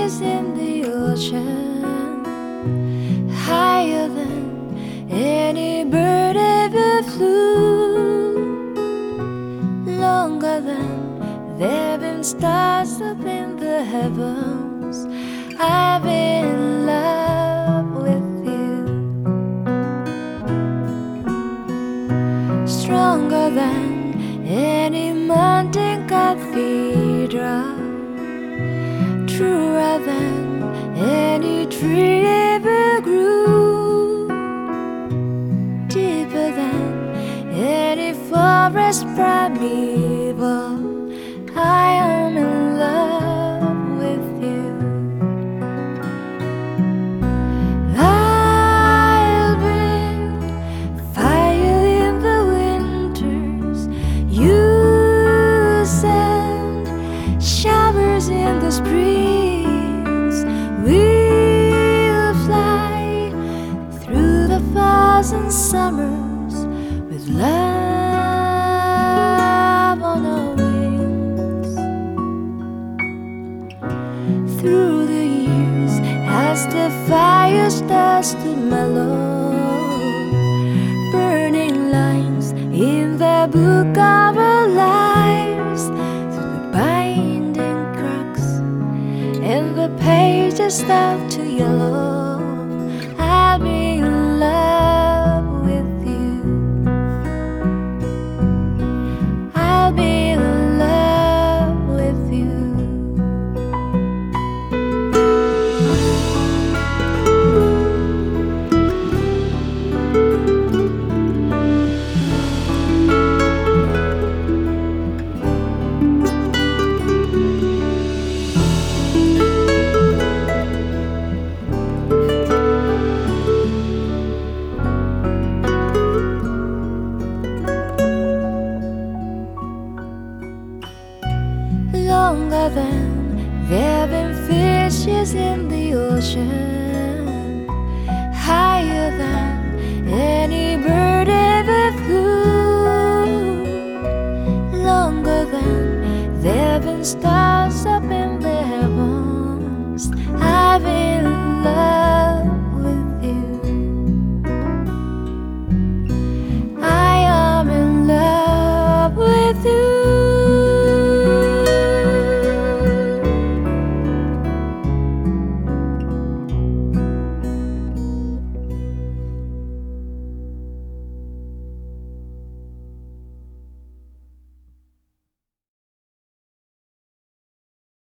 fishes in the ocean, higher than any bird ever flew, longer than there have been stars up in the heavens. I've been in love with you, stronger than any mountain cathedral, truer than any tree ever grew, deeper than any forest primeval. I am in love with you. I'll bring fire in the winters, you send showers in the springs. We'll fly through the falls and summers with love on our wings. Through the years, as the fire starts to mellow, burning lines in the book of our lives, through the binding cracks and the pages start to yellow, I'll be in love with you. I'll be in love with you. Longer than there have been fishes in the ocean, higher than any bird ever flew, longer than there have been stars